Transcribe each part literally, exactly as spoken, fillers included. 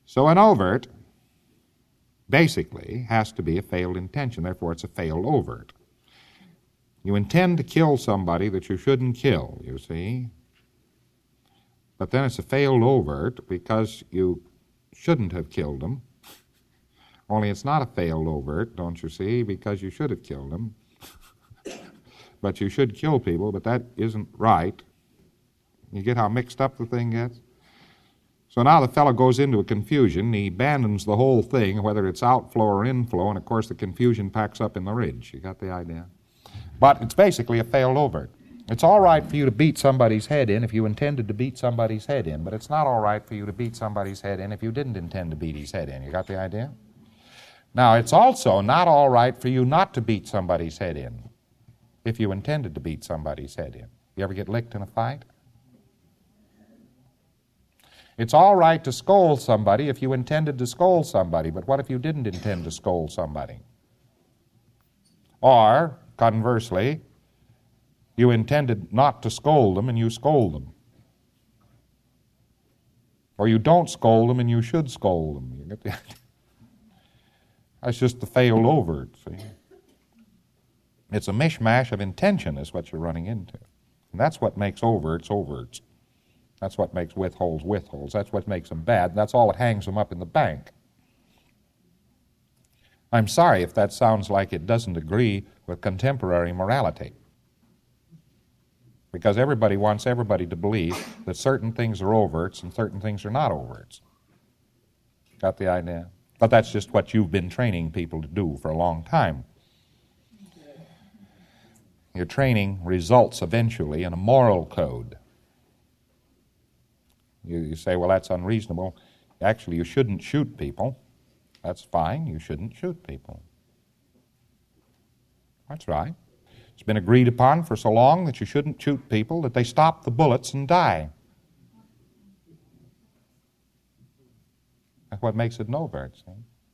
So an overt basically has to be a failed intention. Therefore, it's a failed overt. You intend to kill somebody that you shouldn't kill, you see. But then it's a failed overt because you shouldn't have killed them. Only it's not a failed overt, don't you see, because you should have killed them. But you should kill people, but that isn't right. You get how mixed up the thing gets? So now the fellow goes into a confusion. He abandons the whole thing, whether it's outflow or inflow, and of course the confusion packs up in the ridge. You got the idea? But it's basically a failed overt. It's all right for you to beat somebody's head in if you intended to beat somebody's head in, but it's not all right for you to beat somebody's head in if you didn't intend to beat his head in. You got the idea? Now, it's also not all right for you not to beat somebody's head in if you intended to beat somebody's head in. You ever get licked in a fight? It's all right to scold somebody if you intended to scold somebody, but what if you didn't intend to scold somebody? Or, conversely, you intended not to scold them and you scold them. Or you don't scold them and you should scold them. You get the idea? That's just the failed overt, see? It's a mishmash of intention is what you're running into. And that's what makes overts overts. That's what makes withholds withholds. That's what makes them bad. That's all that hangs them up in the bank. I'm sorry if that sounds like it doesn't agree with contemporary morality. Because everybody wants everybody to believe that certain things are overts and certain things are not overts. Got the idea? But that's just what you've been training people to do for a long time. Your training results eventually in a moral code. You, you say, well, that's unreasonable. Actually, you shouldn't shoot people. That's fine. You shouldn't shoot people. That's right. It's been agreed upon for so long that you shouldn't shoot people that they stop the bullets and die. That's what makes it an overt, see?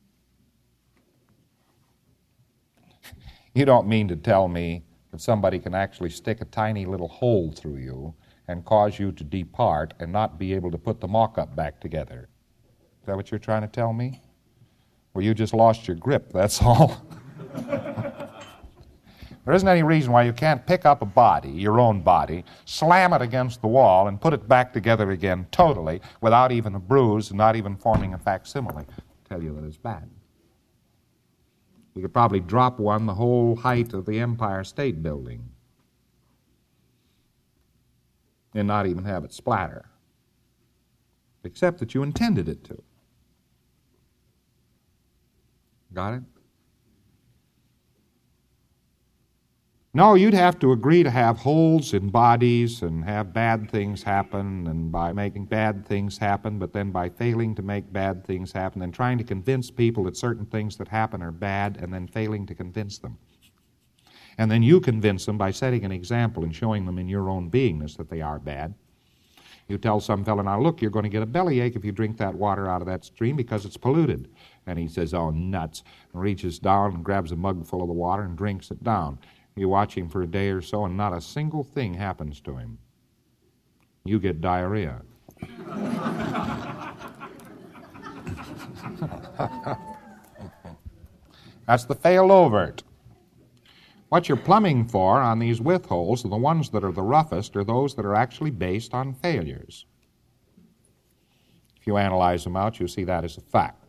You don't mean to tell me that somebody can actually stick a tiny little hole through you and cause you to depart and not be able to put the mock-up back together. Is that what you're trying to tell me? Well, you just lost your grip, that's all. There isn't any reason why you can't pick up a body, your own body, slam it against the wall, and put it back together again totally without even a bruise and not even forming a facsimile. I tell you that it's bad. You could probably drop one the whole height of the Empire State Building and not even have it splatter, except that you intended it to. Got it? No, you'd have to agree to have holes in bodies and have bad things happen, and by making bad things happen, but then by failing to make bad things happen, and trying to convince people that certain things that happen are bad, and then failing to convince them. And then you convince them by setting an example and showing them in your own beingness that they are bad. You tell some fellow, now look, you're going to get a bellyache if you drink that water out of that stream because it's polluted. And he says, oh, nuts, and reaches down and grabs a mug full of the water and drinks it down. You watch him for a day or so, and not a single thing happens to him. You get diarrhea. That's the failed overt. What you're plumbing for on these withholds, are the ones that are the roughest, are those that are actually based on failures. If you analyze them out, you'll see that as a fact.